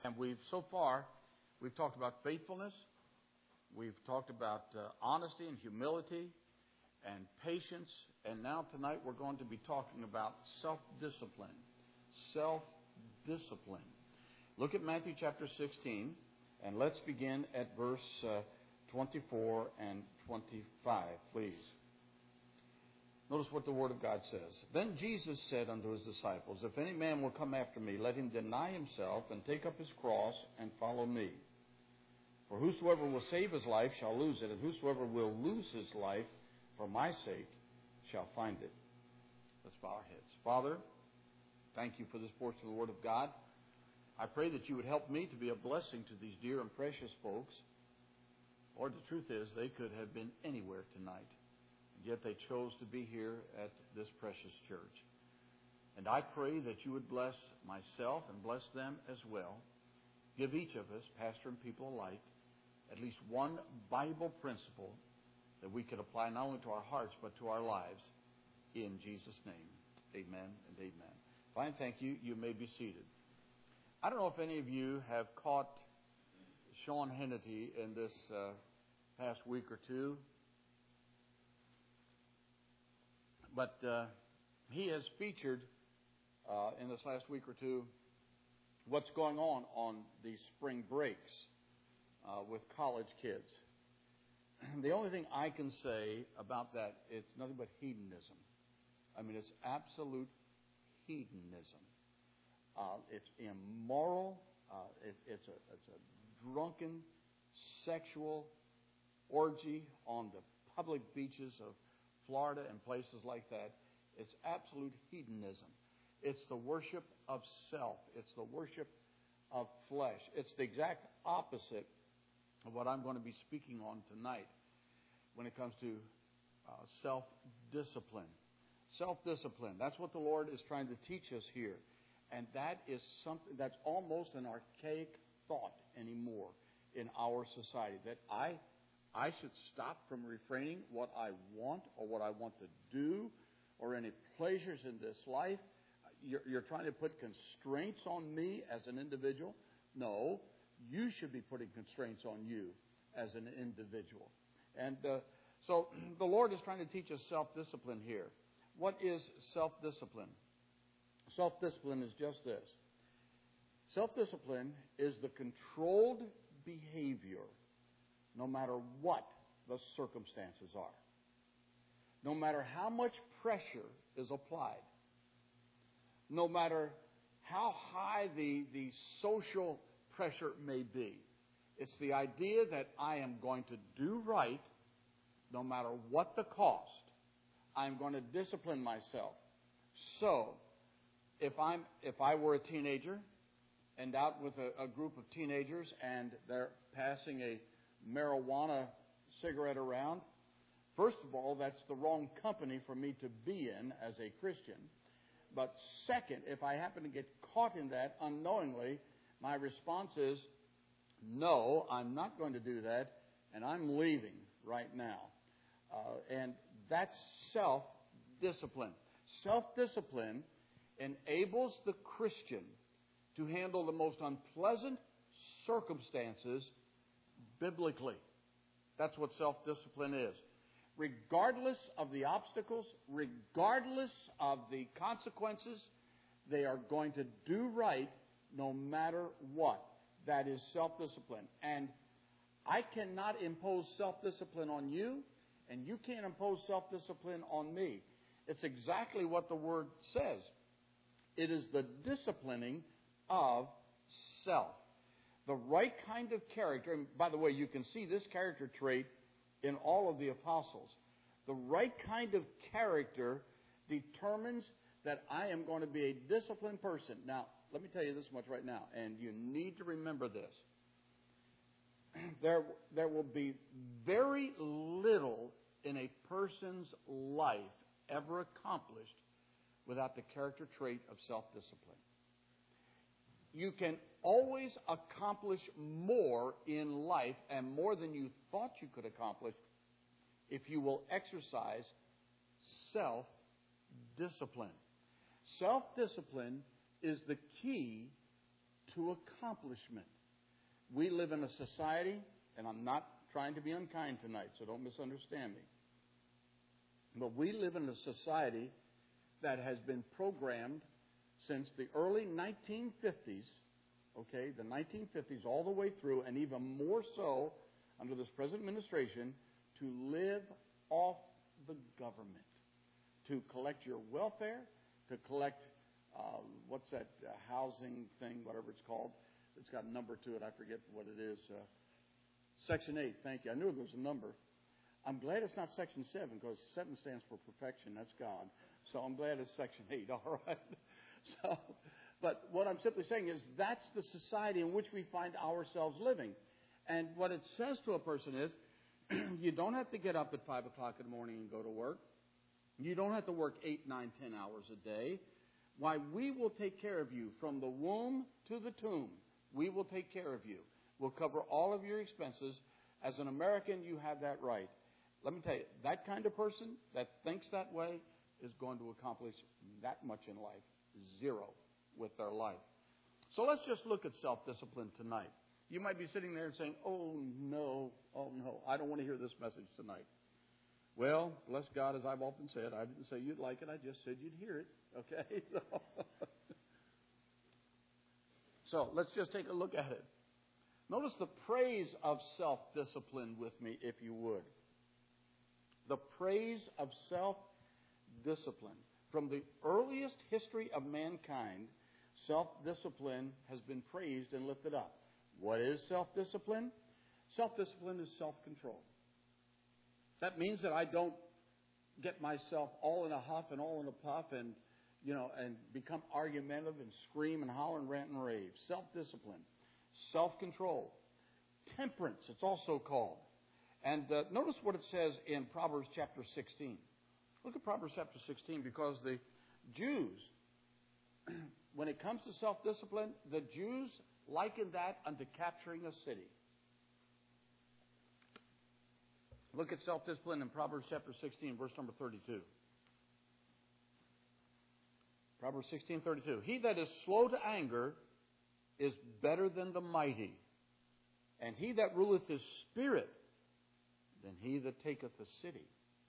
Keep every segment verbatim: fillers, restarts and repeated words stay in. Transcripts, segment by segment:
And we've, so far, we've talked about faithfulness. We've talked about uh, honesty and humility and patience. And now tonight we're going to be talking about self-discipline. Self-discipline. Look at Matthew chapter sixteen, and let's begin at verse uh, twenty-four and twenty-five, please. Notice what the Word of God says. Then Jesus said unto his disciples, If any man will come after me, let him deny himself and take up his cross and follow me. For whosoever will save his life shall lose it, and whosoever will lose his life for my sake shall find it. Let's bow our heads. Father, thank you for this portion of the Word of God. I pray that you would help me to be a blessing to these dear and precious folks. Lord, the truth is they could have been anywhere tonight, and yet they chose to be here at this precious church. And I pray that you would bless myself and bless them as well. Give each of us, pastor and people alike, at least one Bible principle that we could apply not only to our hearts but to our lives. In Jesus' name, amen and amen. Fine, thank you. You may be seated. I don't know if any of you have caught Sean Hannity in this uh, past week or two, but uh, he has featured uh, in this last week or two what's going on on these spring breaks uh, with college kids. The only thing I can say about that, it's nothing but hedonism. I mean, it's absolute hedonism. Uh, it's immoral. Uh, it, it's, a, it's a drunken sexual orgy on the public beaches of Florida and places like that. It's absolute hedonism. It's the worship of self. It's the worship of flesh. It's the exact opposite of what I'm going to be speaking on tonight when it comes to uh, self-discipline. Self-discipline. That's what the Lord is trying to teach us here. And that is something that's almost an archaic thought anymore in our society. That I, I should stop from refraining what I want or what I want to do or any pleasures in this life. You're, you're trying to put constraints on me as an individual. No, you should be putting constraints on you as an individual. And uh, so the Lord is trying to teach us self-discipline here. What is self-discipline? Self-discipline is just this. Self-discipline is the controlled behavior no matter what the circumstances are. No matter how much pressure is applied. No matter how high the, the social pressure may be. It's the idea that I am going to do right no matter what the cost. I'm going to discipline myself. So, If I'm, if I were a teenager and out with a, a group of teenagers and they're passing a marijuana cigarette around, first of all, that's the wrong company for me to be in as a Christian. But second, if I happen to get caught in that unknowingly, my response is, no, I'm not going to do that, and I'm leaving right now. Uh, and that's self-discipline. Self-discipline enables the Christian to handle the most unpleasant circumstances biblically. That's what self-discipline is. Regardless of the obstacles, regardless of the consequences, they are going to do right no matter what. That is self-discipline. And I cannot impose self-discipline on you, and you can't impose self-discipline on me. It's exactly what the Word says. It is the disciplining of self. The right kind of character, and by the way, you can see this character trait in all of the apostles. The right kind of character determines that I am going to be a disciplined person. Now, let me tell you this much right now, and you need to remember this. There, there will be very little in a person's life ever accomplished without the character trait of self-discipline. You can always accomplish more in life, and more than you thought you could accomplish, if you will exercise self-discipline. Self-discipline is the key to accomplishment. We live in a society, and I'm not trying to be unkind tonight, so don't misunderstand me. But we live in a society that has been programmed since the early nineteen fifties, okay, the nineteen fifties all the way through, and even more so under this present administration, to live off the government, to collect your welfare, to collect, uh, what's that uh, housing thing, whatever it's called. It's got a number to it. I forget what it is. Uh, Section eight, thank you. I knew there was a number. I'm glad it's not Section seven, because seven stands for perfection. That's God. So I'm glad it's Section eight, all right? So, but what I'm simply saying is that's the society in which we find ourselves living. And what it says to a person is, you don't have to get up at five o'clock in the morning and go to work. You don't have to work eight, nine, ten hours a day. Why, we will take care of you from the womb to the tomb. We will take care of you. We'll cover all of your expenses. As an American, you have that right. Let me tell you, that kind of person that thinks that way is going to accomplish that much in life. Zero with their life. So let's just look at self-discipline tonight. You might be sitting there and saying, oh, no, oh, no, I don't want to hear this message tonight. Well, bless God, as I've often said, I didn't say you'd like it. I just said you'd hear it. Okay? So, so let's just take a look at it. Notice the praise of self-discipline with me, if you would. The praise of self-discipline. From the earliest history of mankind, self-discipline has been praised and lifted up. What is self-discipline? Self-discipline is self-control. That means that I don't get myself all in a huff and all in a puff and, you know, and become argumentative and scream and holler and rant and rave. Self-discipline. Self-control. Temperance, it's also called. And uh, notice what it says in Proverbs chapter sixteen. Look at Proverbs chapter sixteen, because the Jews, when it comes to self-discipline, the Jews liken that unto capturing a city. Look at self-discipline in Proverbs chapter sixteen, verse number thirty-two. Proverbs sixteen, thirty-two. He that is slow to anger is better than the mighty, and he that ruleth his spirit than he that taketh a city.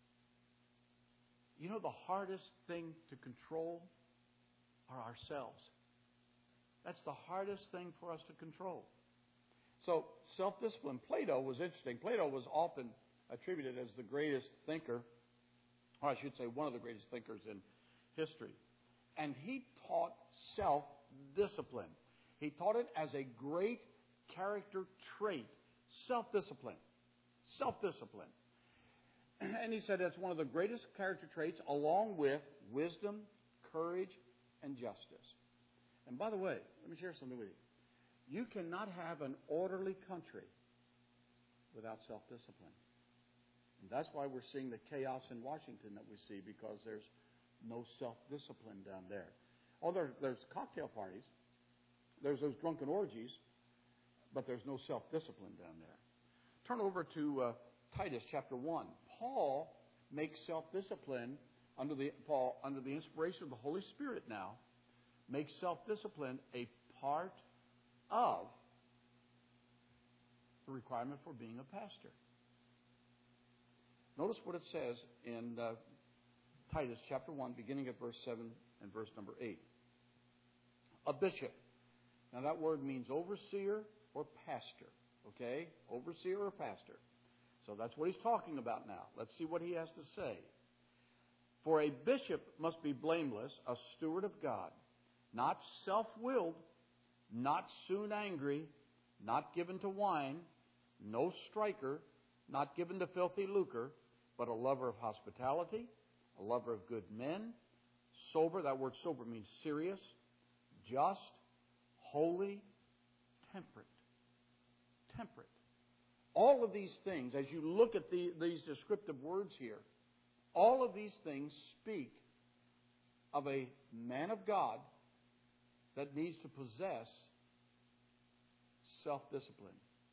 You know, the hardest thing to control are ourselves. That's the hardest thing for us to control. So, self-discipline. Plato was interesting. Plato was often attributed as the greatest thinker, or I should say one of the greatest thinkers in history. And he taught self-discipline. He taught it as a great character trait. Self-discipline. Self-discipline. And he said it's one of the greatest character traits, along with wisdom, courage, and justice. And by the way, let me share something with you. You cannot have an orderly country without self-discipline. And that's why we're seeing the chaos in Washington that we see, because there's no self-discipline down there. Oh, there, there's cocktail parties. There's those drunken orgies, but there's no self-discipline down there. Turn over to uh, Titus chapter one. Paul makes self-discipline under the Paul under the inspiration of the Holy Spirit now makes self-discipline a part of the requirement for being a pastor. Notice what it says in uh, Titus chapter one, beginning at verse seven and verse number eight. A bishop. Now that word means overseer or pastor. Okay? Overseer or pastor. So that's what he's talking about now. Let's see what he has to say. For a bishop must be blameless, a steward of God, not self-willed, not soon angry, not given to wine, no striker, not given to filthy lucre, but a lover of hospitality, a lover of good men, sober. That word sober means serious, just, holy, temperate. Temperate. All of these things, as you look at the, these descriptive words here, all of these things speak of a man of God that needs to possess self-discipline.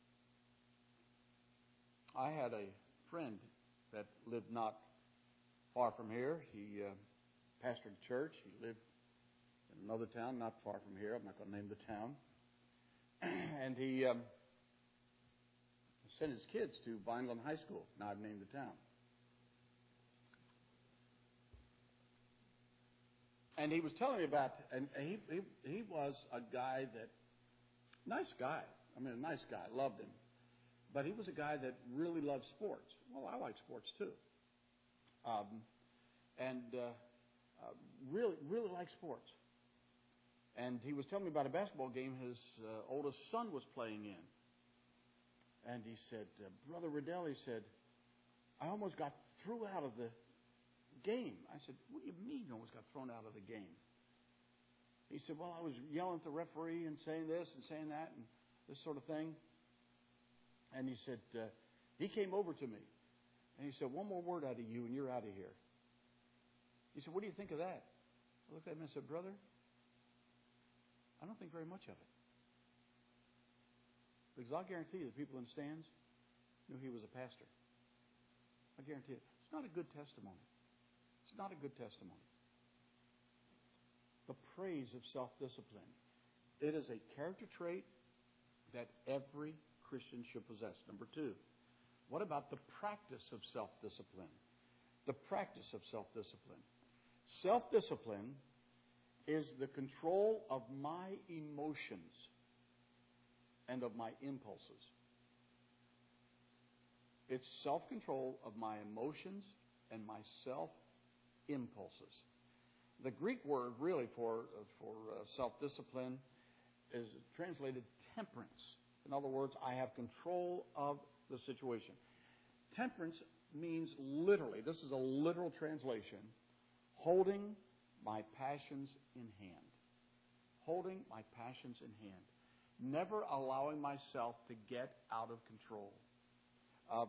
I had a friend that lived not far from here. He uh, pastored a church. He lived in another town not far from here. I'm not going to name the town. and he um, sent his kids to Vineland High School. Now I've named the town. And he was telling me about, and he, he he was a guy that, nice guy. I mean, a nice guy. Loved him. But he was a guy that really loved sports. Well, I like sports too. Um, and uh, uh, really, really liked sports. And he was telling me about a basketball game his uh, oldest son was playing in. And he said, uh, Brother Riddell, he said, I almost got thrown out of the game. I said, what do you mean you almost got thrown out of the game? He said, well, I was yelling at the referee and saying this and saying that and this sort of thing. And he said, uh, he came over to me and he said, one more word out of you and you're out of here. He said, what do you think of that? I looked at him and said, brother, I don't think very much of it. Because I'll guarantee you the people in the stands knew he was a pastor. I guarantee it. It's not a good testimony. It's not a good testimony. The praise of self-discipline. It is a character trait that every Christian should possess. Number two, what about the practice of self-discipline? The practice of self-discipline. Self-discipline is the control of my emotions and of my impulses. It's self-control of my emotions and my self-impulses. The Greek word really for, for uh, self-discipline is translated temperance. In other words, I have control of the situation. Temperance means literally, this is a literal translation, holding my passions in hand. Holding my passions in hand. Never allowing myself to get out of control. Um,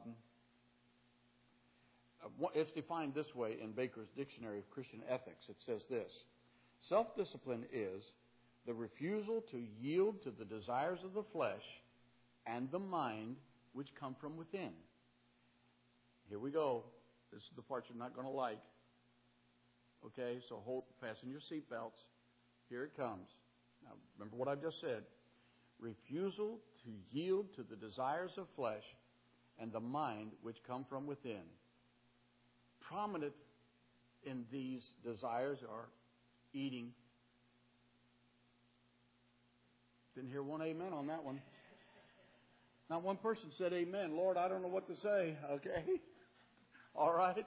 it's defined this way in Baker's Dictionary of Christian Ethics. It says this: self-discipline is the refusal to yield to the desires of the flesh and the mind which come from within. Here we go. This is the part you're not going to like. Okay, so hold, fasten your seatbelts. Here it comes. Now, remember what I've just said. Refusal to yield to the desires of flesh and the mind which come from within. Prominent in these desires are eating. Didn't hear one amen on that one. Not one person said amen. Lord, I don't know what to say. Okay? All right?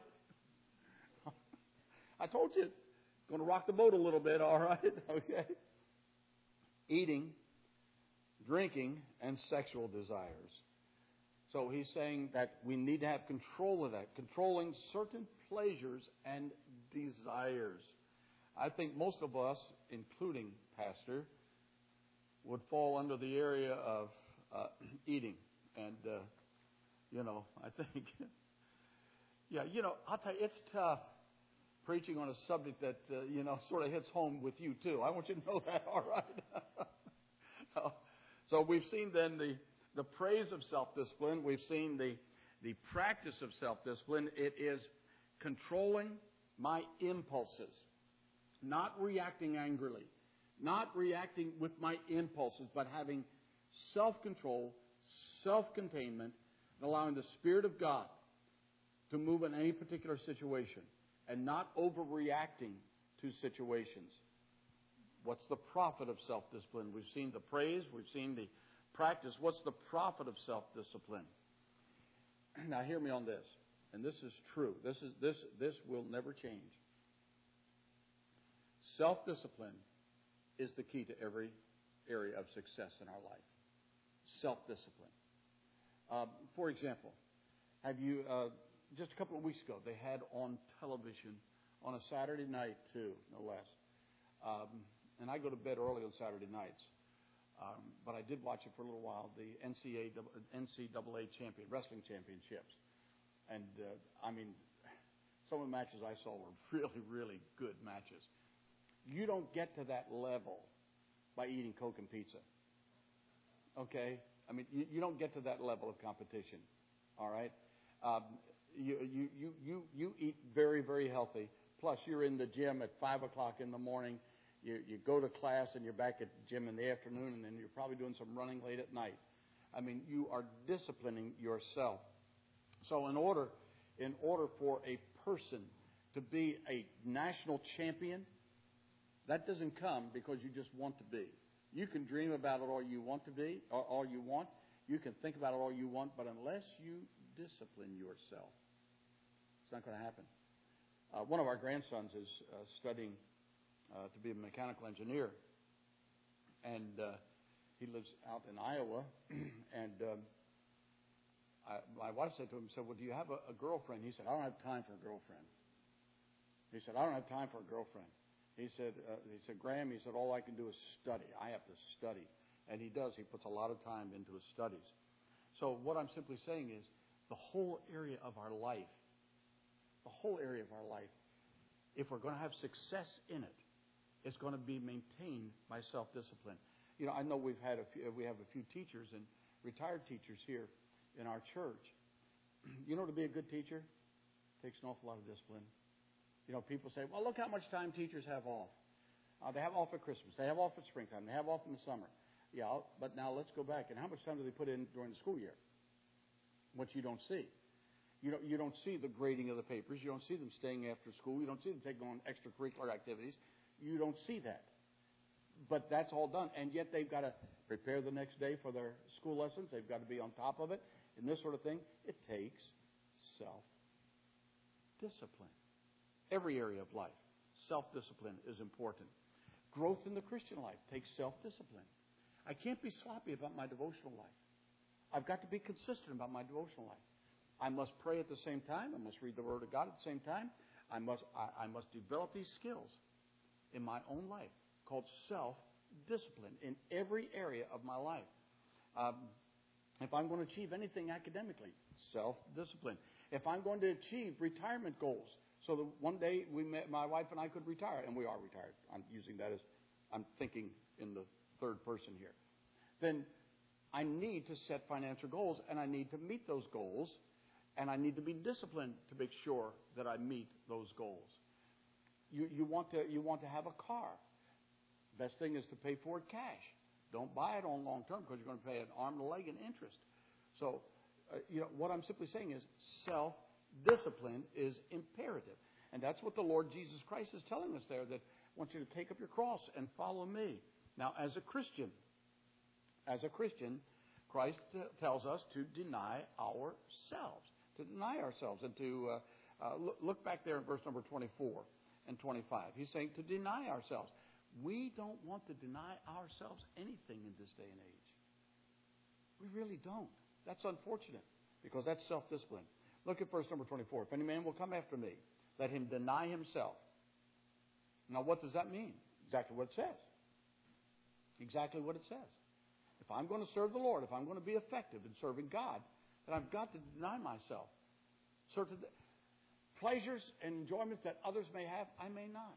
I told you. Going to rock the boat a little bit. All right? Okay? Eating, drinking, and sexual desires. So he's saying that we need to have control of that, controlling certain pleasures and desires. I think most of us, including Pastor, would fall under the area of uh, eating. And, uh, you know, I think, yeah, you know, I'll tell you, it's tough preaching on a subject that, uh, you know, sort of hits home with you, too. I want you to know that, all right? So we've seen then the, the praise of self-discipline. We've seen the, the practice of self-discipline. It is controlling my impulses, not reacting angrily, not reacting with my impulses, but having self-control, self-containment, and allowing the Spirit of God to move in any particular situation and not overreacting to situations. What's the profit of self-discipline? We've seen the praise. We've seen the practice. What's the profit of self-discipline? Now, hear me on this. And this is true. This is this this will never change. Self-discipline is the key to every area of success in our life. Self-discipline. Uh, for example, have you uh, just a couple of weeks ago they had on television on a Saturday night too, no less. Um, and I go to bed early on Saturday nights, um, but I did watch it for a little while. The N C double A champion wrestling championships, and uh, I mean, some of the matches I saw were really, really good matches. You don't get to that level by eating Coke and pizza. Okay, I mean, you, you don't get to that level of competition. All right, um, you, you you you you eat very, very healthy. Plus, you're in the gym at five o'clock in the morning. You, you go to class and you're back at the gym in the afternoon, and then you're probably doing some running late at night. I mean, you are disciplining yourself. So in order, in order for a person to be a national champion, that doesn't come because you just want to be. You can dream about it all you want to be, or all you want. You can think about it all you want, but unless you discipline yourself, it's not going to happen. Uh, one of our grandsons is uh, studying uh, to be a mechanical engineer, and uh, he lives out in Iowa. and um, I, my wife said to him, said, well, do you have a, a girlfriend? He said, I don't have time for a girlfriend. He said, I don't have time for a girlfriend. He said, uh, he said, Graham, he said, all I can do is study. I have to study. And he does. He puts a lot of time into his studies. So what I'm simply saying is the whole area of our life, the whole area of our life, if we're going to have success in it, it's going to be maintained by self-discipline. You know, I know we've had a few, we have a few teachers and retired teachers here in our church. You know, to be a good teacher takes an awful lot of discipline. You know, people say, well, look how much time teachers have off. Uh, they have off at Christmas. They have off at springtime. They have off in the summer. Yeah, but now let's go back. And how much time do they put in during the school year? What you don't see. You don't, you don't see the grading of the papers. You don't see them staying after school. You don't see them taking on extracurricular activities. You don't see that. But that's all done. And yet they've got to prepare the next day for their school lessons. They've got to be on top of it and this sort of thing. It takes self-discipline. Every area of life, self-discipline is important. Growth in the Christian life takes self-discipline. I can't be sloppy about my devotional life. I've got to be consistent about my devotional life. I must pray at the same time. I must read the Word of God at the same time. I must, I, I must develop these skills in my own life called self-discipline in every area of my life. Um, if I'm going to achieve anything academically, self-discipline. If I'm going to achieve retirement goals, so that one day we met, my wife and I could retire, and we are retired. I'm using that as, I'm thinking in the third person here. Then I need to set financial goals, and I need to meet those goals, and I need to be disciplined to make sure that I meet those goals. You, you want to, you want to have a car. Best thing is to pay for it cash. Don't buy it on long term because you're going to pay an arm and a leg in interest. So, uh, you know, what I'm simply saying is self discipline is imperative. And that's what the Lord Jesus Christ is telling us there, that I want you to take up your cross and follow me. Now, as a Christian, as a Christian, Christ t- tells us to deny ourselves, to deny ourselves. And to uh, uh, look, look back there in verse number twenty-four and twenty-five. He's saying to deny ourselves. We don't want to deny ourselves anything in this day and age. We really don't. That's unfortunate because that's self-discipline. Look at verse number twenty-four. If any man will come after me, let him deny himself. Now, what does that mean? Exactly what it says. Exactly what it says. If I'm going to serve the Lord, if I'm going to be effective in serving God, then I've got to deny myself. Certain pleasures and enjoyments that others may have, I may not.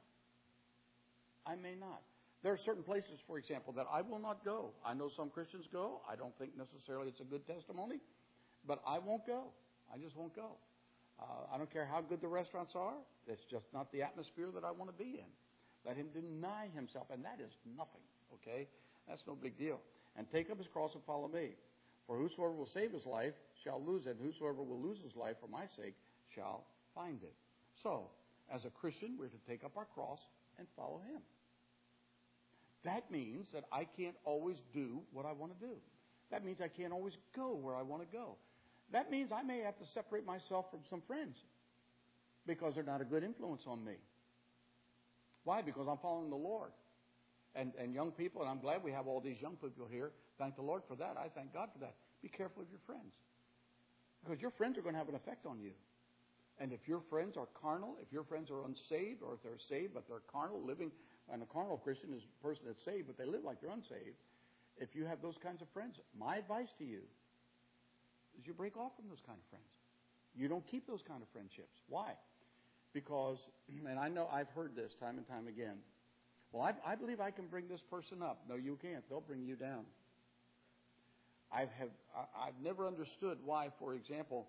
I may not. There are certain places, for example, that I will not go. I know some Christians go. I don't think necessarily it's a good testimony, but I won't go. I just won't go. Uh, I don't care how good the restaurants are. It's just not the atmosphere that I want to be in. Let him deny himself, and that is nothing, okay? That's no big deal. And take up his cross and follow me. For whosoever will save his life shall lose it, and whosoever will lose his life for my sake shall find it. So, as a Christian, we're to take up our cross and follow him. That means that I can't always do what I want to do. That means I can't always go where I want to go. That means I may have to separate myself from some friends because they're not a good influence on me. Why? Because I'm following the Lord. And, and young people, and I'm glad we have all these young people here. Thank the Lord for that. I thank God for that. Be careful of your friends. Because your friends are going to have an effect on you. And if your friends are carnal, if your friends are unsaved, or if they're saved but they're carnal, living, and a carnal Christian is a person that's saved but they live like they're unsaved, if you have those kinds of friends, my advice to you is you break off from those kind of friends. You don't keep those kind of friendships. Why? Because, and I know I've heard this time and time again, well, I, I believe I can bring this person up. No, you can't. They'll bring you down. I have, I've never understood why, for example,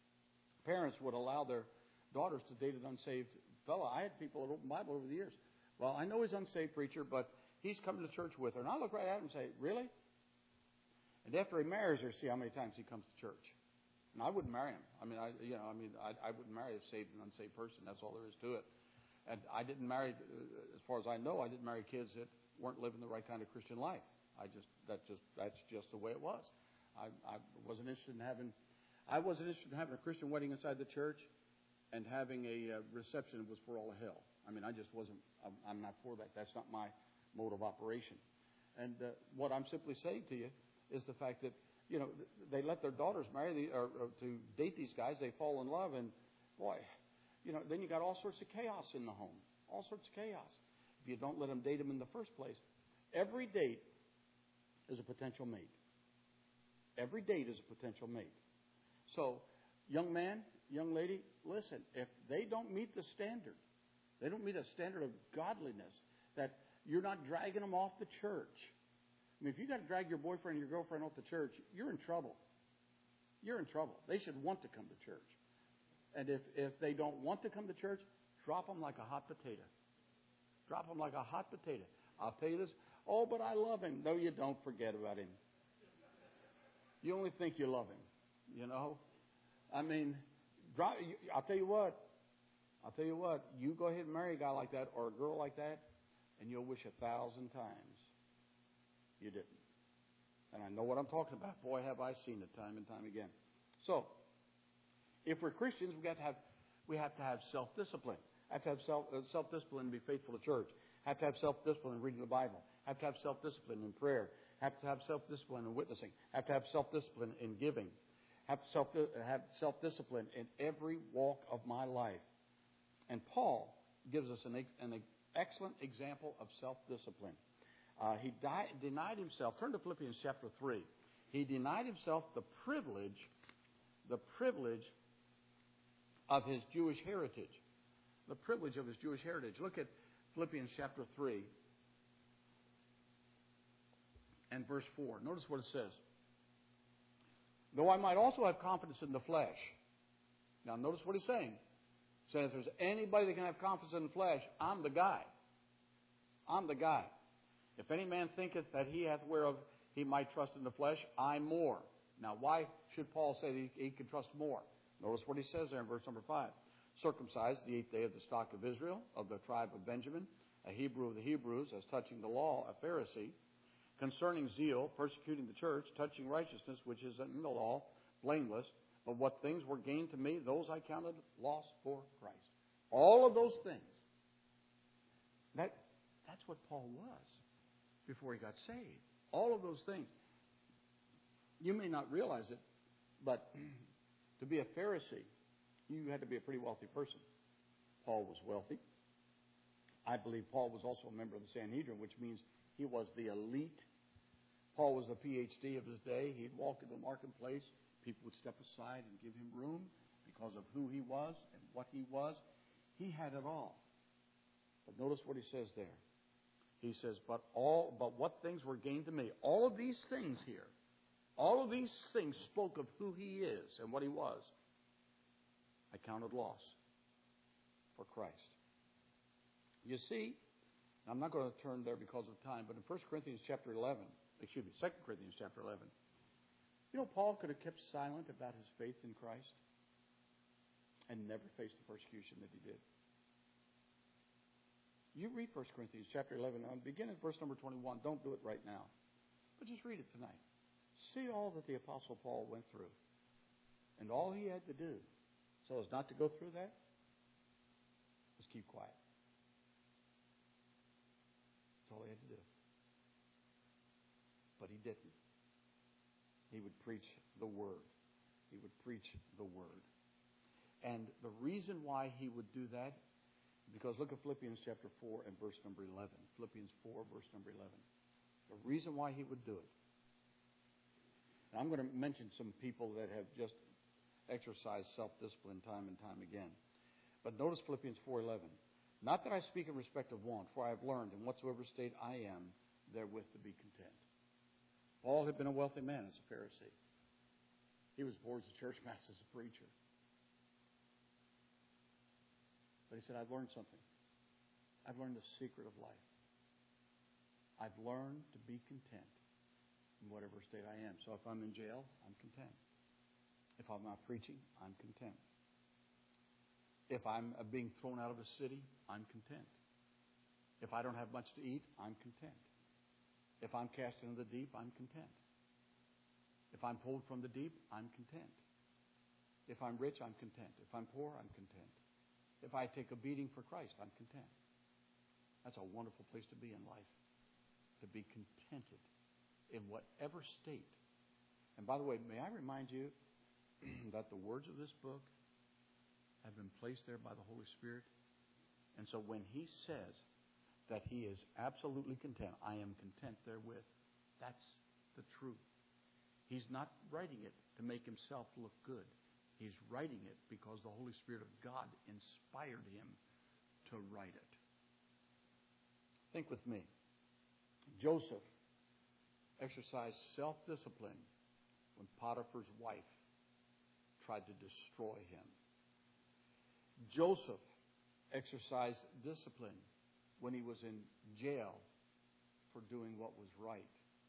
parents would allow their daughters to date an unsaved fellow. I had people at Open Bible over the years Well, I know he's an unsaved preacher, but he's coming to church with her. And I look right at him and say, really? And after he marries her, see how many times he comes to church. And I wouldn't marry him. I mean, I, you know, I mean, I, I wouldn't marry a saved and unsaved person. That's all there is to it. And I didn't marry, as far as I know, I didn't marry kids that weren't living the right kind of Christian life. I just, that just, that's just the way it was. I, I wasn't interested in having, I wasn't interested in having a Christian wedding inside the church, and having a uh, reception was for all of hell. I mean, I just wasn't, I'm, I'm not for that. That's not my mode of operation. And uh, what I'm simply saying to you is the fact that, you know, they let their daughters marry the, or, or to date these guys. They fall in love, and boy, you know, then you got all sorts of chaos in the home. All sorts of chaos. If you don't let them date them in the first place. Every date is a potential mate. Every date is a potential mate. So, young man, young lady, listen, if they don't meet the standard, they don't meet a standard of godliness, that you're not dragging them off the church. I mean, if you got to drag your boyfriend or your girlfriend off the church, you're in trouble. You're in trouble. They should want to come to church. And if, if they don't want to come to church, drop them like a hot potato. Drop them like a hot potato. I'll tell you this. Oh, but I love him. No, you don't. Forget about him. You only think you love him, you know. I mean, drop, I'll tell you what. I'll tell you what. You go ahead and marry a guy like that or a girl like that, and you'll wish a thousand times you didn't. And I know what I'm talking about. Boy, have I seen it time and time again. So, if we're Christians, we got to have we have to have self-discipline. Have to have self uh, self-discipline and be faithful to church. Have to have self-discipline in reading the Bible. Have to have self-discipline in prayer. Have to have self-discipline in witnessing. Have to have self-discipline in giving. Have to self have self-discipline in every walk of my life. And Paul gives us an, an excellent example of self-discipline. Uh, he died, denied himself. Turn to Philippians chapter three. He denied himself the privilege, the privilege of his Jewish heritage. The privilege of his Jewish heritage. Look at Philippians chapter three and verse four. Notice what it says. Though I might also have confidence in the flesh. Now notice what he's saying. He says, if there's anybody that can have confidence in the flesh, I'm the guy. I'm the guy. If any man thinketh that he hath whereof he might trust in the flesh, I more. Now, why should Paul say that he, he can trust more? Notice what he says there in verse number five. Circumcised the eighth day of the stock of Israel, of the tribe of Benjamin, a Hebrew of the Hebrews, as touching the law, a Pharisee, concerning zeal, persecuting the church, touching righteousness, which is in the law, blameless. But what things were gained to me, those I counted loss for Christ. All of those things. That, that's what Paul was before he got saved. All of those things. You may not realize it, but to be a Pharisee, you had to be a pretty wealthy person. Paul was wealthy. I believe Paul was also a member of the Sanhedrin, which means he was the elite. Paul was the P H D of his day. He'd walk into the marketplace. People would step aside and give him room because of who he was and what he was. He had it all. But notice what he says there. He says, but all, but what things were gained to me? All of these things here, all of these things spoke of who he is and what he was. I counted loss for Christ. You see, I'm not going to turn there because of time, but in First Corinthians chapter eleven, excuse me, Second Corinthians chapter eleven, you know, Paul could have kept silent about his faith in Christ and never faced the persecution that he did. You read First Corinthians chapter eleven, begin at verse number twenty-one. Don't do it right now, but just read it tonight. See all that the Apostle Paul went through and all he had to do so as not to go through that, just keep quiet. That's all he had to do. But he didn't. He would preach the Word. He would preach the Word. And the reason why he would do that, because look at Philippians chapter four and verse number eleven. Philippians four, verse number eleven. The reason why he would do it. Now, I'm going to mention some people that have just exercised self-discipline time and time again. But notice Philippians four eleven. Not that I speak in respect of want, for I have learned in whatsoever state I am, therewith to be content. Paul had been a wealthy man as a Pharisee. He was bored as a church mouse as a preacher. But he said, I've learned something. I've learned the secret of life. I've learned to be content in whatever state I am. So if I'm in jail, I'm content. If I'm not preaching, I'm content. If I'm being thrown out of a city, I'm content. If I don't have much to eat, I'm content. If I'm cast into the deep, I'm content. If I'm pulled from the deep, I'm content. If I'm rich, I'm content. If I'm poor, I'm content. If I take a beating for Christ, I'm content. That's a wonderful place to be in life, to be contented in whatever state. And by the way, may I remind you that the words of this book have been placed there by the Holy Spirit. And so when he says that he is absolutely content, I am content therewith, that's the truth. He's not writing it to make himself look good. He's writing it because the Holy Spirit of God inspired him to write it. Think with me. Joseph exercised self-discipline when Potiphar's wife tried to destroy him. Joseph exercised discipline when he was in jail for doing what was right.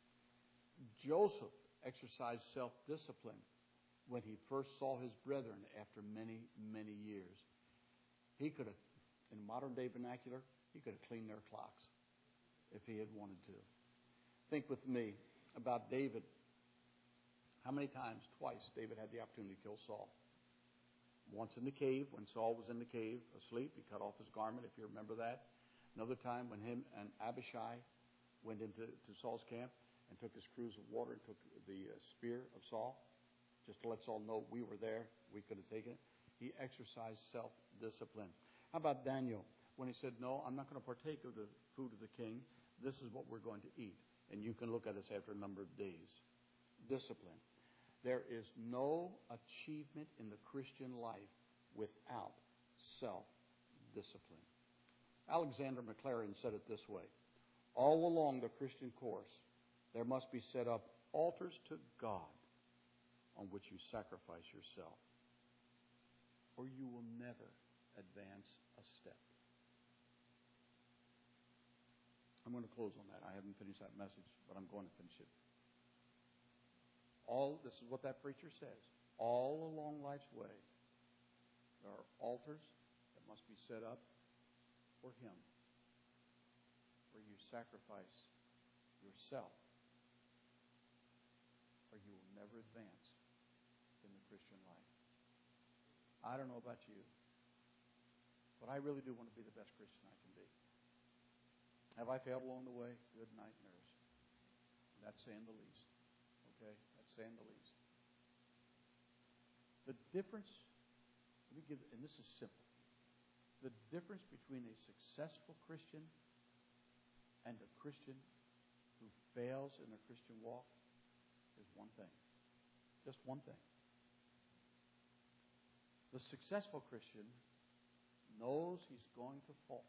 Joseph exercised self-discipline when he first saw his brethren after many, many years. He could have, in modern day vernacular, he could have cleaned their clocks if he had wanted to. Think with me about David. How many times? Twice David had the opportunity to kill Saul. Once in the cave, when Saul was in the cave asleep, he cut off his garment, if you remember that. Another time when him and Abishai went into to Saul's camp and took his cruse of water and took the uh, spear of Saul, just to let Saul know we were there, we could have taken it. He exercised self-discipline. How about Daniel? When he said, no, I'm not going to partake of the food of the king. This is what we're going to eat. And you can look at us after a number of days. Discipline. There is no achievement in the Christian life without self-discipline. Alexander Maclaren said it this way. All along the Christian course, there must be set up altars to God on which you sacrifice yourself, or you will never advance a step. I'm going to close on that. I haven't finished that message, but I'm going to finish it. All this is what that preacher says. All along life's way, there are altars that must be set up for Him, where you sacrifice yourself, or you will never advance in the Christian life. I don't know about you, but I really do want to be the best Christian I can be. Have I failed along the way? Good night, nurse. That's saying the least. Okay? That's saying the least. The difference, let me give, and this is simple. The difference between a successful Christian and a Christian who fails in their Christian walk is one thing. Just one thing. The successful Christian knows he's going to falter.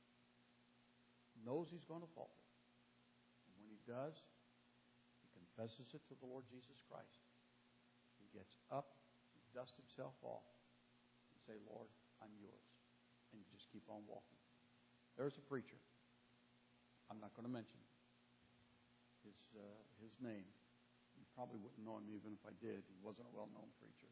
Knows he's going to falter. And when he does, he confesses it to the Lord Jesus Christ. He gets up, he dusts himself off, and say, Lord, I'm yours. And you just keep on walking. There's a preacher. I'm not going to mention his uh, his name. You probably wouldn't know him even if I did. He wasn't a well-known preacher.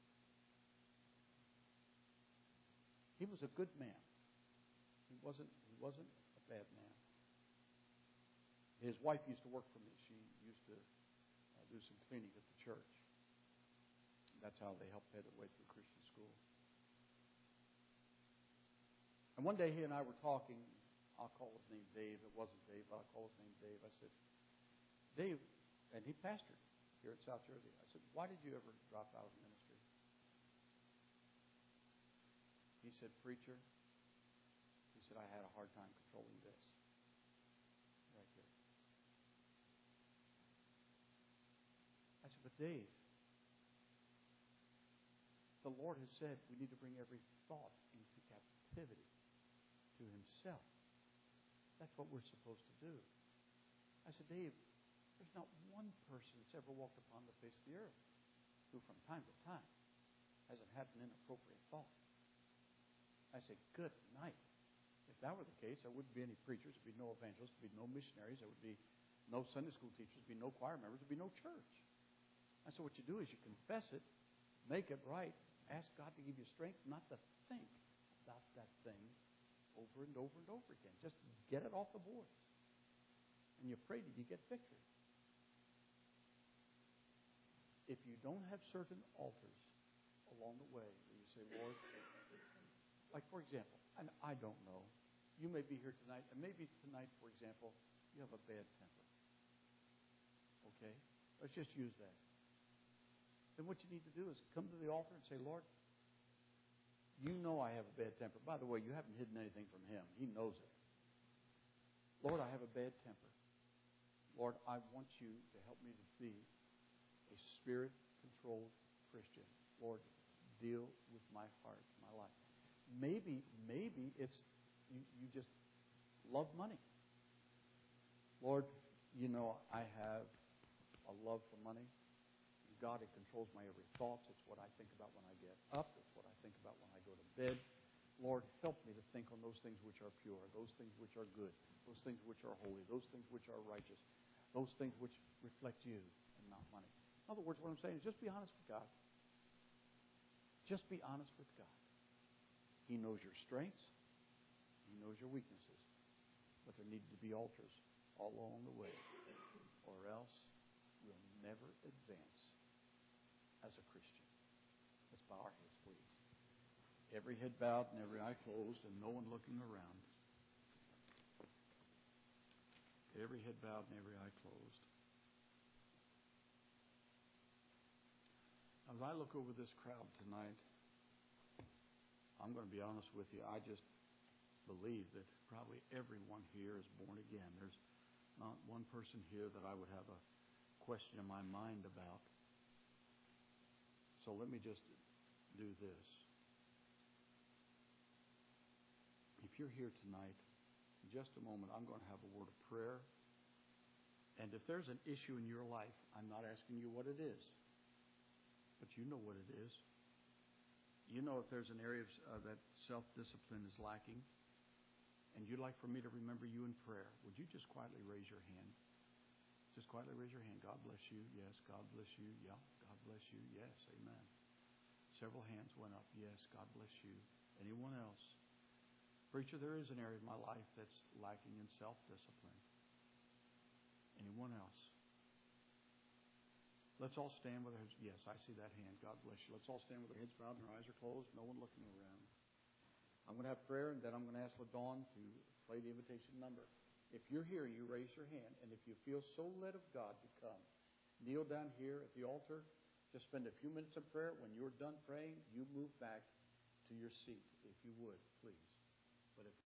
He was a good man. He wasn't. He wasn't a bad man. His wife used to work for me. She used to uh, do some cleaning at the church. That's how they helped pay their way through Christian school. And one day he and I were talking. I'll call his name Dave. It wasn't Dave, but I'll call his name Dave. I said, Dave, and he pastored here at South Jersey. I said, why did you ever drop out of ministry? He said, preacher, he said, I had a hard time controlling this. Right here. I said, but Dave, the Lord has said we need to bring every thought into captivity to Himself. That's what we're supposed to do. I said, Dave, there's not one person that's ever walked upon the face of the earth who from time to time hasn't had an inappropriate thought. I said, good night. If that were the case, there wouldn't be any preachers, there'd be no evangelists, there'd be no missionaries, there would be no Sunday school teachers, there'd be no choir members, there'd be no church. And so what you do is you confess it, make it right, ask God to give you strength not to think about that thing over and over and over again. Just get it off the board. And you pray that you get victory. If you don't have certain altars along the way where you say, Lord, like for example, and I don't know, you may be here tonight, and maybe tonight, for example, you have a bad temper. Okay? Let's just use that. Then what you need to do is come to the altar and say, Lord, you know I have a bad temper. By the way, you haven't hidden anything from Him. He knows it. Lord, I have a bad temper. Lord, I want you to help me to be a Spirit-controlled Christian. Lord, deal with my heart, my life. Maybe, maybe it's you, you just love money. Lord, you know I have a love for money. God, it controls my every thought. It's what I think about when I get up. It's what I think about when I go to bed. Lord, help me to think on those things which are pure, those things which are good, those things which are holy, those things which are righteous, those things which reflect you and not money. In other words, what I'm saying is just be honest with God. Just be honest with God. He knows your strengths. He knows your weaknesses. But there need to be altars all along the way, or else we'll never advance as a Christian. Let's bow our heads, please. Every head bowed and every eye closed and no one looking around. Every head bowed and every eye closed. As I look over this crowd tonight, I'm going to be honest with you. I just believe that probably everyone here is born again. There's not one person here that I would have a question in my mind about. So let me just do this. If you're here tonight, in just a moment, I'm going to have a word of prayer. And if there's an issue in your life, I'm not asking you what it is, but you know what it is. You know if there's an area of, uh, that self-discipline is lacking, and you'd like for me to remember you in prayer, would you just quietly raise your hand? Just quietly raise your hand. God bless you. Yes, God bless you. Yeah, God bless you. Yes, amen. Several hands went up. Yes, God bless you. Anyone else? Preacher, there is an area of my life that's lacking in self-discipline. Anyone else? Let's all stand with our heads. Yes, I see that hand. God bless you. Let's all stand with our heads bowed and our eyes are closed. No one looking around. I'm going to have prayer, and then I'm going to ask LaDawn to play the invitation number. If you're here, you raise your hand, and if you feel so led of God to come, kneel down here at the altar. Just spend a few minutes of prayer. When you're done praying, you move back to your seat, if you would, please. But if